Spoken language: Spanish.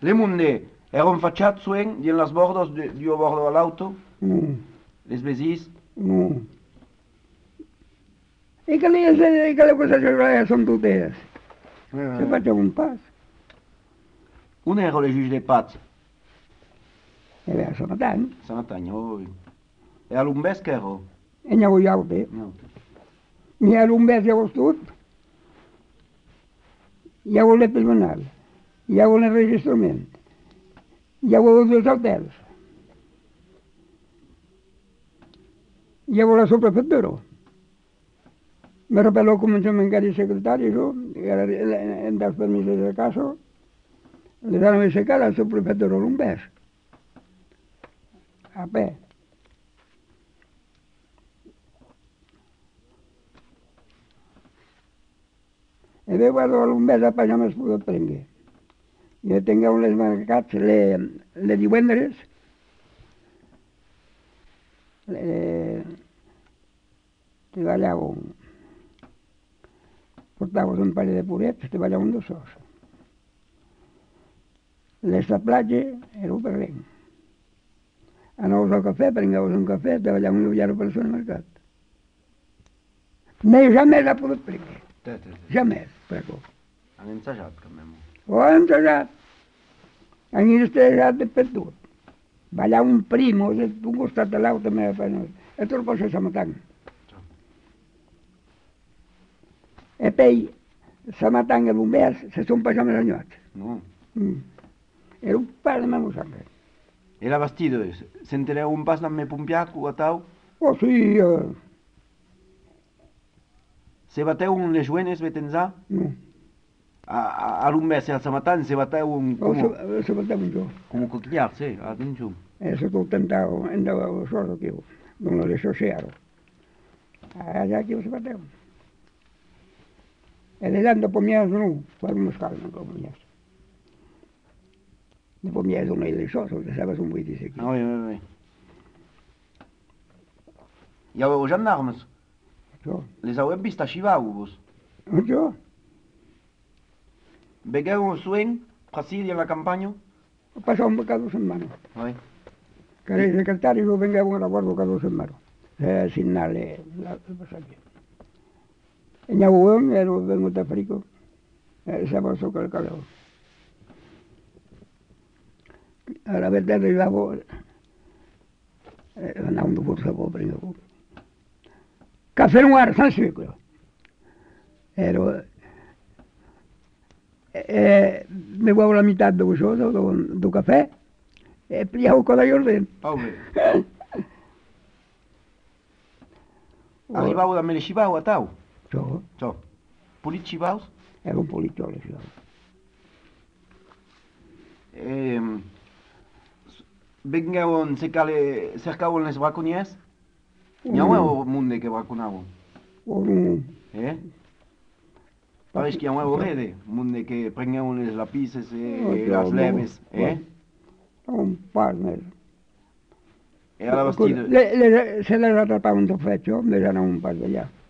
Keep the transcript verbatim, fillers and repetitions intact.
Le munde eran facciat suen en las bordas de, dio bordo all'auto, No, les vesis, no. E que le, e que le cose che sono tutte, se facciamo un passo, un ero le juge de pat, e beh, sono tanti, Samatagna, oi. E a Lumbesc ero? e ne vogliamo te. No. Mi è un mese tutto, io volevo il tribunale, io volevo il registramento, io volevo due hotels, io volevo la soprafettura. Mi rebello cominciamo a ingare il segretario, era il permesso del caso, le danno il secare al soprafettura Lumbesc. A beh. E ve guardo l'Umbès a passar més poder prendre. Jo tingueu les mercats le, le divendres, le, treballàvem, portàvem un parell de purets, treballàvem dos sols. Les de platja era un perrenc. Anaves al cafè, prengueus un cafè, treballàvem un llarg per al mercat. No, jamais a poder prendre. Te, te, te. Jamais, prego. Han ensajat, quand même. Ho ensajat. Han ensajat per tot. Ballar un primo, d'un costat de l'altre, me pena. E tot per ser matant. E poi, se matant e bombers, se són passat més anyats. No. Mm. Era un pas de meu sangre. E la bastido, sentireu un pas d'en me pompiaco a tau? Oh, sí, eh, Se bateu un les juenes, vetenzà? no. A, a, a Lumbès e al Samatan se bateu un... Oh, Como, se, se bateu un jo. como coquillar, sí, adinxo. E se tot tentau, andava a sordo que eu, non le associaron. Allà que se bateu. E de allà, dopo mi non, fare uno scalo, come mi Dopo mi sono il socio, che sapeva un buiti secchi. Ah, oui, oui, oui. Hi haveu gendarmes? So, Les heu vist a Chivau, vos? non so, Vegueu suen, prasidi en la campanya? ho passato un cada setmana. Oui. Che il segretario veniva a lavoro cada setmana. Eh, signale la, il passaggio. E ne avevo un, ero venuto a Frico, e stavo sopra il calore. Alla verità arrivavo, eh, andavo forse a po' prima. Caffè noir, sans sucre. Ero, eh, bevevo la metà del del caffè e pigliavo con la giornata. Ah, oui. Arribau de mele Chivau a tau? So, So. Polit Chivaus? era un politolo, so. E... Vengueu cercale, cercau les braconiers? N'hi haveu munde que braconau? Un, Eh? Pareix que hi haveu rede, munde que prengueu les lapices e Oh, las no, leves, eh? un par més. E a la Scusa, bastida? le, le, se les atrapaven tot fet, jo, me n'anava un pas d'allà.